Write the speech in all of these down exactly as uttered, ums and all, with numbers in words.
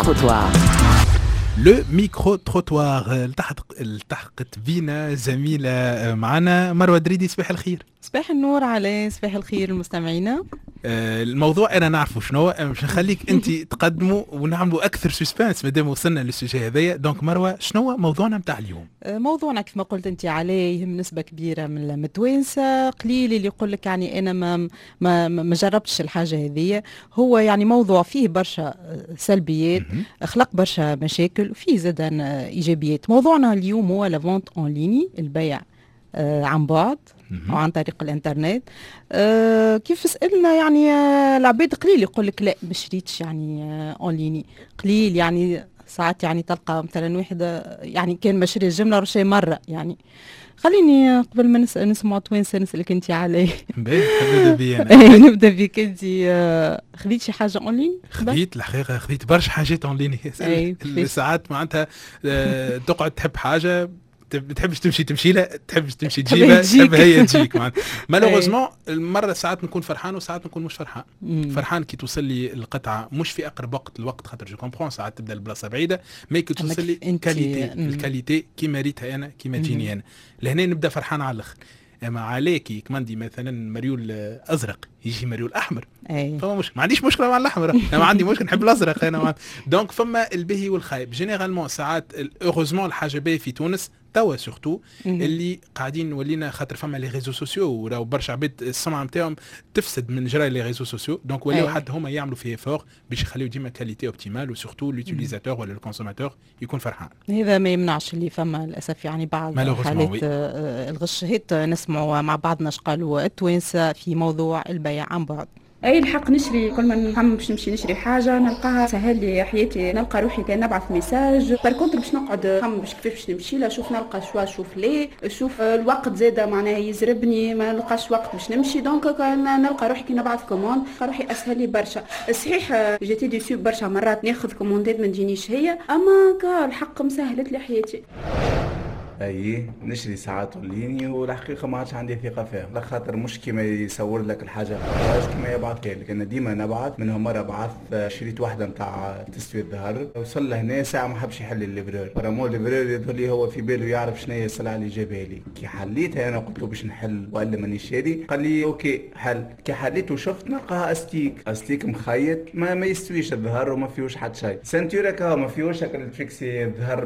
micro-trottoir. لو ميكرو تروتوار. التحق التحقت بينا زميلة معنا مروة دريدي. صباح الخير. صباح النور عليه. صباح الخير المستمعين. الموضوع انا نعرفه شنو، مش نخليك انت تقدموا ونعملوا اكثر سسبانس مادام وصلنا للسوجي هذايا. دونك مروه، شنو موضوعنا نتاع اليوم؟ موضوعنا كيف ما قلت انت عليه يهم نسبه كبيره من التوانسه، قليل اللي يقول لك يعني انا ما ما, ما جربتش الحاجه هذه. هو يعني موضوع فيه برشا سلبيات، خلق برشا مشاكل وفيه زادا ايجابيات. موضوعنا اليوم هو لا فونت اون ليني، البيع آه عن بعد أو عن طريق الانترنت. آه كيف سألنا يعني آه العباد قليل يقول لك لا ما شريتش يعني اون آه ليني، قليل يعني ساعات يعني تلقى مثلا واحدة يعني كان ما شري الجملة رشي مرة. يعني خليني قبل ما نسأل نسمع توانسة نسألك انت عليه. نبدا بي انا. نبدا بك انت. آه خذيت شي حاجة اون ليني؟ خذيت الحقيقة، خذيت برشا حاجات اون ليني. ساعات معناتها آه تقعد تحب حاجة بتحبش تمشي تمشي لا تحبش تمشي تجيبها، تحب هي تجيك. مالوغوزمون المره ساعات نكون فرحان وساعات نكون مش فرحان. مم. فرحان كي توصل لي القطعه مش في اقرب وقت الوقت، خاطر جو كومبرون ساعات تبدا البلاصه بعيده، مي كي توصل لي كاليتي الكاليتي كيما ريتها انا كيما تجيني انا، لهنا نبدا فرحان على الاخر. اما عليكي كماندي مثلا مريول ازرق يجي مريول احمر، فما مش ما عنديش مشكله مع الاحمر، انا ما عندي مشكله نحب الازرق انا. دونك فما البهي والخايب جينيرالمون. ساعات اوروزمون الحاجه باهيه في تونس توا سورتو اللي قاعدين ولينا، خاطر فما لي ريزو سوسيو وراو برشا عباد السمعه نتاعهم تفسد من جراي لي ريزو سوسيو. دونك ولاو حتى هما يعملوا فيه فور باش يخليو ديما كاليتي اوبتيمال، وسورتو لوتيليزاتور ولا الكونسوماتور يكون فرحان. هذا ما يمنعش اللي فما للاسف يعني بعض حالات الغش. هيت نسمعوا مع بعضنا اش قالوا التوانسه في موضوع البيع عن بعد. اي الحق نشري، كل ما نفهم باش نمشي نشري حاجه نلقاها سهل لي حياتي، نلقى روحي كان نبعث ميساج باركونتر باش نقعد نفهم باش كيفاش باش نمشي لا، شوف نلقى شوا شوف ليه شوف الوقت زاده معناها يزربني ما نلقاش وقت باش نمشي. دونك كان نلقى روحي كي نبعث كوموند نلقى روحي اسهل لي برشا. صحيح جيتي ديسو برشا مرات ناخذ كوموندات ما تجينيش هي، اما كا الحق مسهلت لي حياتي. اي نشري ساعات اونلاين والحقيقه ما عادش عندي ثقه فيها، على خاطر مش كيما يصور لك الحاجه مش كيما يبعث لك. انا ديما نبعث، منها مره بعث شريت واحده نتاع تسوية ظهر، وصل لهنا ساعه ما حبش يحل الليفرور، فرامو الليفرور يظهر لي هو في باله يعرف شنو هي السلعه اللي جابها لي. كي حليتها انا قلت له باش نحل والا ماني شاري، قال لي اوكي حل. كي حليت وشفت نلقاها استيك استيك مخيط ما ما يستويش الظهر وما فيهوش حتى شيء، سنتوره كا ما فيهوش الفيكسي الظهر.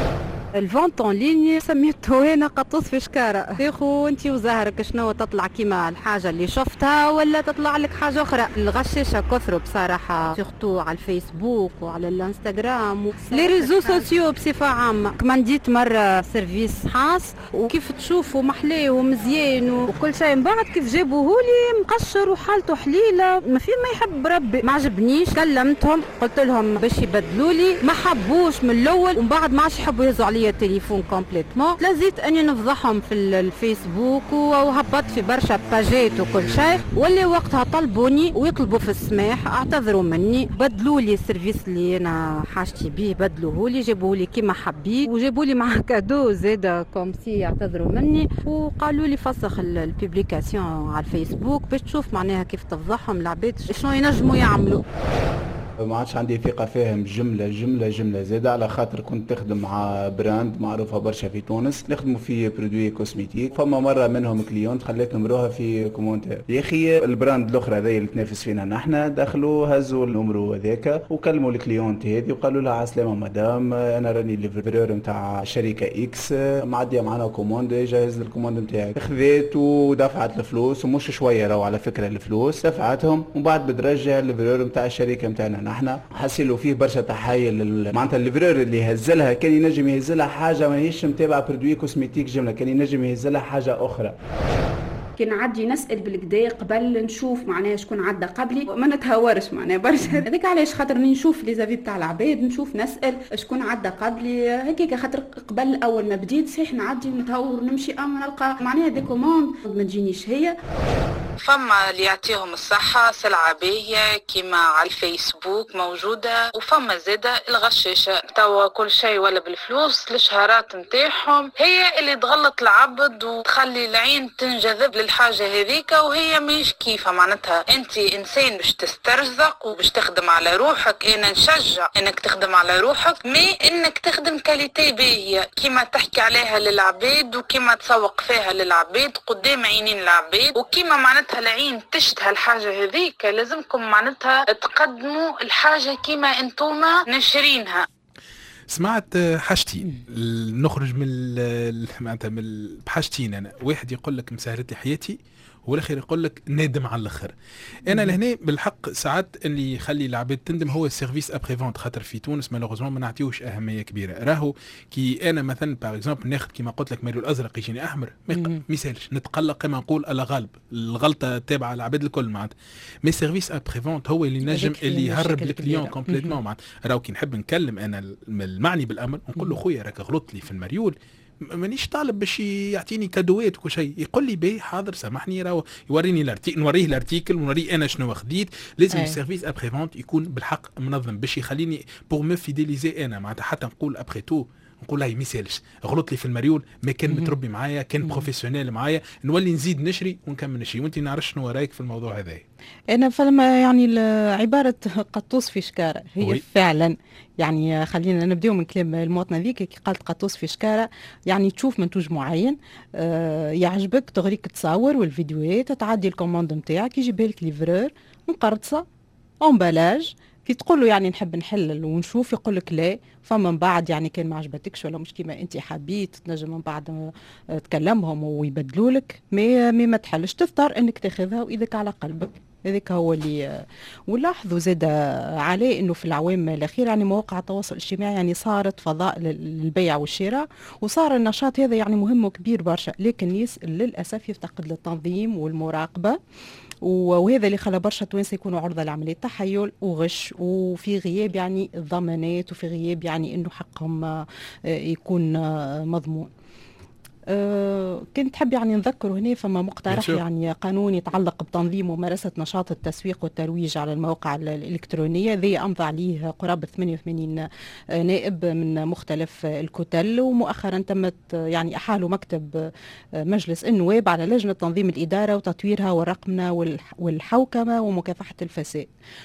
الفونت اون ليني سميته انا قطوس في شكاره. تاخو انت وزهرك شنو تطلع كيما الحاجه اللي شفتها ولا تطلع لك حاجه اخرى؟ الغشاشه كثروا بصراحه، سورتو على الفيسبوك وعلى الانستغرام لي ريزو سوسيو بصفه عامه. كمانديت مره سيرفيس خاص وكيف تشوفوا محلاه ومزيان وكل شيء، من بعد كيف جابوهولي مقشر وحالته حليله ما في ما يحب ربي، ما عجبنيش. كلمتهم قلت لهم باش يبدلوا لي، ما حبوش من الاول ومن بعد ما عادش يحبوا يهزوا علي التليفون كومبليتمون. لازيت اني نفضحهم في الفيسبوك وهبطت في برشا باجات وكل شيء، واللي وقتها طلبوني ويطلبوا في السماح، اعتذروا مني، بدلوا لي السيرفيس اللي انا حاجتي به، بدلوه لي جابوه لي كيما حبيت وجابوا لي معاه كادو زاده كومسي، اعتذروا مني وقالوا لي فسخ البوبليكاسيون على الفيسبوك باش تشوف معناها كيف تفضحهم العباد شنو ينجموا يعملوا. ما عادش عندي ثقة فيهم جملة جملة جملة زادة، على خاطر كنت تخدم مع براند معروفة برشا في تونس، نخدموا في برودوي كوسميتيك. فما مرة منهم كليونت خليت نمروها في كومونتير، يا اخي البراند الاخرى هذه اللي تنافس فينا نحنا، دخلوا هزوا النمرو هذاك وكلموا الكليونت هذه وقالوا لها عسلامة مدام، انا راني ليفرور نتاع شركة اكس معدية معنا كوموند، جهز الكوموند نتاعك. خذيت ودفعت الفلوس ومش شوية راهو على فكرة الفلوس دفعتهم، ومن بعد بترجع الليفرور نتاع الشركة نتاعنا احنا. حسيلو فيه برشا تحايل، معناتها الليفرور اللي هزلها كان ينجم يهزلها حاجه ماهيش متابعه برودوي كوسميتيك جمله، كان ينجم يهزلها حاجه اخرى. كي نعدي نسال بالكدا قبل نشوف معناها شكون عدى قبلي، ما نتهورش معناها برشا. هذاك علاش خاطر نشوف لي زافي تاع العباد، نشوف نسال شكون عدى قبلي هكاك، خاطر قبل اول ما بديت صحيح نعدي نتهور ونمشي، اما نلقى معناها دي كوموند ما تجينيش هي. فما اللي يعطيهم الصحة سلعة باهية كيما على الفيسبوك موجودة، وفما زادة الغشاشة توا كل شيء ولا بالفلوس. الشهارات متاعهم هي اللي تغلط العبد وتخلي العين تنجذب للحاجة هذيك، وهي مش كيفة. معناتها انت انسان باش تسترزق وباش تخدم على روحك، انا نشجع انك تخدم على روحك، مي انك تخدم كاليتي باهية كيما تحكي عليها للعبيد وكيما تسوق فيها للعبيد قدام عينين العبيد، وكيما معناتها العين تشتهى الحاجة هذيك لازمكم معناتها تقدموا الحاجة كيما انتوما ناشرينها. سمعت حاجتين نخرج من معناتها من بحاجتين. انا واحد يقول لك مسهلت لي حياتي، والاخر يقول لك نادم على الاخر. انا لهنا بالحق ساعات اللي يخلي العباد تندم هو السيرفيس ابري فونت، خاطر في تونس مالوغوزمون ما نعطيوش اهميه كبيره. راهو كي انا مثلا باغ اكزومبل ناخذ كيما قلت لك ماريو الازرق يجيني احمر ما يسالش نتقلق كما نقول الا غالب الغلطه تابعه العباد الكل معناتها. مي سيرفيس ابري فونت هو اللي نجم اللي يهرب الكليون كومبليتمون معناتها. راهو كي نحب نكلم انا المعني بالامر نقول له خويا راك غلطت لي في المريول، مانيش طالب باش يعطيني كادوات وكل شيء، يقول لي باهي حاضر سامحني راهو يوريني الارتيكل نوريه الارتيكل ونوريه انا شنو خديت. لازم السيرفيس ابري فونت يكون بالحق منظم باش يخليني بور مو فيديليزي انا معناتها حتى نقول ابري تو نقول هاي ميسالش غلط لي في المريول ما كان متربي معايا كان بروفيسيونيل معايا نولي نزيد نشري ونكمل نشري. وانت نعرف شنو رايك في الموضوع هذا؟ انا فلما يعني عباره قطوس في شكاره هي وي. فعلا يعني خلينا نبداو من كلام المواطنه ذيك كي قالت قطوس في شكاره، يعني تشوف منتوج معين آه يعجبك تغريك تصور والفيديوهات تعدي الكوموند نتاعك يجيبها لك ليفرور مقرطسه امبالاج، كي تقول له يعني نحب نحلل ونشوف يقول لك لا. فمن بعد يعني كان ما عجبتكش ولا مش كيما انت حبيت تنجم من بعد تكلمهم ويبدلوا لك، مي مي ما تحلش تضطر انك تاخذها واذاك على قلبك. هذاك هو اللي ولاحظوا زاد عليه انه في العوام الاخيره يعني مواقع التواصل الاجتماعي يعني صارت فضاء للبيع والشراء، وصار النشاط هذا يعني مهم وكبير برشا، لكن الناس للاسف يفتقد للتنظيم والمراقبه، وهذا اللي خلى برشا توانسه يكونوا عرضه لعمليه تحيل وغش، وفي غياب يعني الضمانات وفي غياب يعني انه حقهم يكون مضمون. أه كنت حاب يعني نذكر هنا فما مقترح يعني قانون يتعلق بتنظيم وممارسة نشاط التسويق والترويج على المواقع الإلكترونية، ذي أمضى عليه قرابة ثمانية وثمانين نائب من مختلف الكتل، ومؤخرا تمت يعني أحالوا مكتب مجلس النواب على لجنة تنظيم الإدارة وتطويرها والرقمنة والحوكمة ومكافحة الفساد.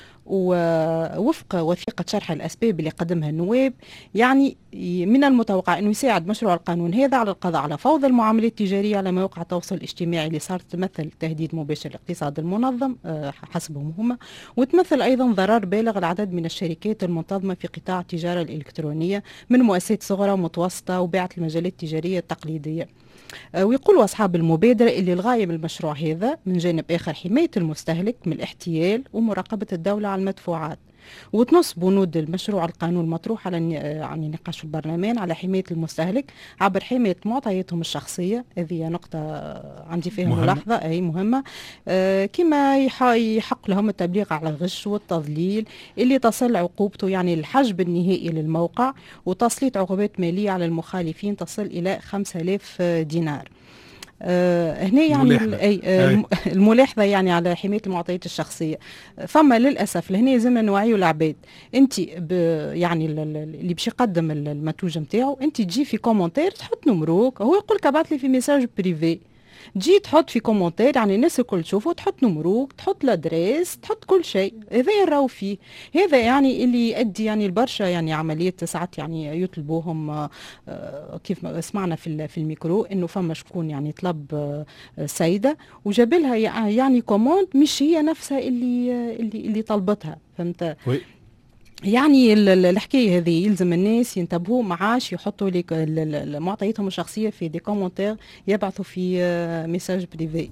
ووفق وثيقة شرح الأسباب اللي قدمها النواب يعني من المتوقع أنه يساعد مشروع القانون هذا على القضاء على فوضى المعاملات التجارية على مواقع التواصل الاجتماعي اللي صارت تمثل تهديد مباشر للاقتصاد المنظم حسبهم هم، وتمثل أيضا ضرر بالغ العدد من الشركات المنتظمة في قطاع التجارة الإلكترونية من مؤسسات صغرى ومتوسطة وبيعة المجالات التجارية التقليدية. ويقولوا أصحاب المبادرة اللي الغاية من المشروع هذا من جانب آخر حماية المستهلك من الاحتيال ومراقبة الدولة على المدفوعات، وتنص بنود المشروع القانون المطروح على يعني نقاش البرلمان على حماية المستهلك عبر حماية معطياتهم الشخصية. هذه نقطة عندي فيها ملاحظة أي مهمة، آه كما يحق لهم التبليغ على الغش والتضليل اللي تصل عقوبته يعني الحجب النهائي للموقع وتسليط عقوبات مالية على المخالفين تصل إلى خمسة آلاف دينار. آه هنا يعني أي آه الملاحظة يعني على حماية المعطيات الشخصية. فما للأسف لهنا يلزمنا نوعيوا العباد، أنت يعني اللي باش يقدم المنتوج نتاعو أنت تجي في كومنتير تحط نمروك، هو يقولك ابعث لي في ميساج بريفي، تجي تحط في كومنتير يعني الناس الكل تشوفه، تحط نمروك تحط لادريس تحط كل شيء، هذا يراو فيه. هذا يعني اللي يؤدي يعني البرشا يعني عمليات ساعات يعني يطلبوهم آه كيف سمعنا في في الميكرو انه فما شكون يعني طلب آه سيده وجاب لها يعني كوموند مش هي نفسها اللي اللي اللي طلبتها، فهمت؟ يعني الحكايه هذه يلزم الناس ينتبهوا معاش يحطوا لك معطياتهم الشخصيه في دي كومنتير يبعثوا في ميساج بريفي.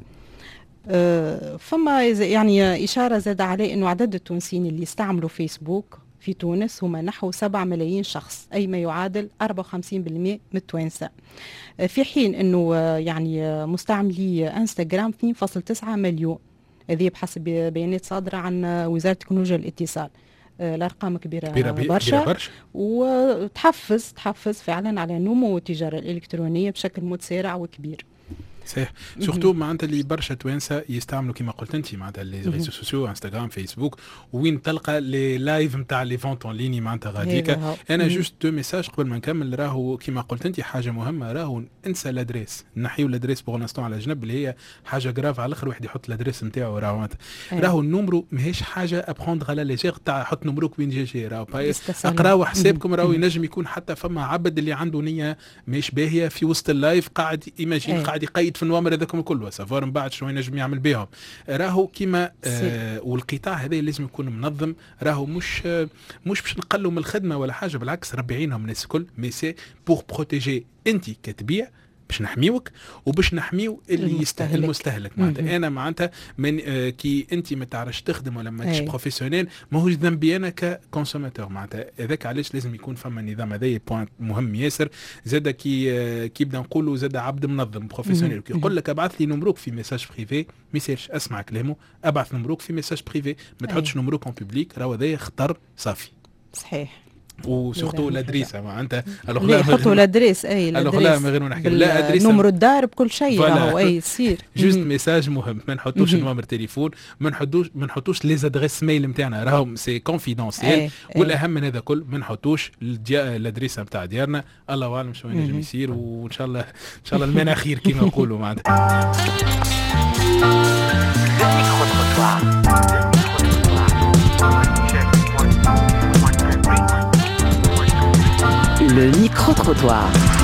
فما يعني اشاره زاد عليه انه عدد التونسيين اللي يستعملوا فيسبوك في تونس هم نحو سبعة ملايين شخص، اي ما يعادل أربعة وخمسين بالمئة من التوانسه، في حين انه يعني مستعملي انستغرام اثنين فاصلة تسعة مليون، هذه بحسب بيانات صادره عن وزاره تكنولوجيا الاتصال. الارقام كبيره, كبيرة برشا, برشا وتحفز تحفز فعلا على نمو التجاره الالكترونيه بشكل متسارع وكبير. صحيح. سورتو معناتها اللي برشا توانسه يستعملوا كما قلت انت معناتها لي ريزو سوسيو انستغرام فيسبوك وين تلقى لي لايف نتاع لي فونت اون ليني معناتها غاديكا. انا جوست دو ميساج قبل ما نكمل. راهو كما قلت انت حاجه مهمه، راهو انسى لادريس، نحيو لادريس بوغ لانستون على جنب اللي هي حاجه جراف على الاخر. واحد يحط لادريس نتاعو راهو راهو النومرو ماهيش حاجه ابخوندغ على لي جير تاع حط نومروك وين جي جي. راهو اقراو حسابكم. راهو ينجم يكون حتى فما عبد اللي عنده نيه ماهيش باهيه في وسط اللايف قاعد ايماجين قاعد يقيد في النوامر هذاكم كله سافور من بعد شنو ينجم يعمل بهم. راهو كيما آه والقطاع هذا لازم يكون منظم. راهو مش آه مش باش نقلوا من الخدمه ولا حاجه، بالعكس ربي يعينهم الناس الكل. مي سي بور بروتيجي انت كتبيع باش نحميوك وباش نحميو اللي يستاهل المستهلك. معناتها انا معناتها من آه كي انت ما تعرفش تخدم ولا ما تش بروفيسيونيل ماهوش ذنبي انا ككونسوماتور. معناتها هذاك علاش لازم يكون فما نظام. هذايا بوينت مهم ياسر. زاد كي آه كي بدنا نقولوا زاد عبد منظم بروفيسيونيل كي يقول لك ابعث لي نمروك في ميساج بريفي ما يصيرش. اسمع كلامه، ابعث نمروك في ميساج بريفي، ما تحطش نمروك اون بوبليك. راهو هذايا خطر صافي. صحيح. وسورتو الادريس معناتها لا يحطوا الادريس. اي الادريس ما غير نحكي لا ادريس نمر الدار بكل شيء راهو اي يصير. جوست ميساج مهم، ما نحطوش نمر تليفون، ما نحطوش ما نحطوش لي زادريس ميل نتاعنا راهم سي كونفيدونسيال. والاهم من هذا كل ما نحطوش الادريس نتاع ديارنا. الله اعلم شنو ينجم يصير. وان شاء الله ان شاء الله المانع خير كما نقولوا معناتها. Le micro-trottoir.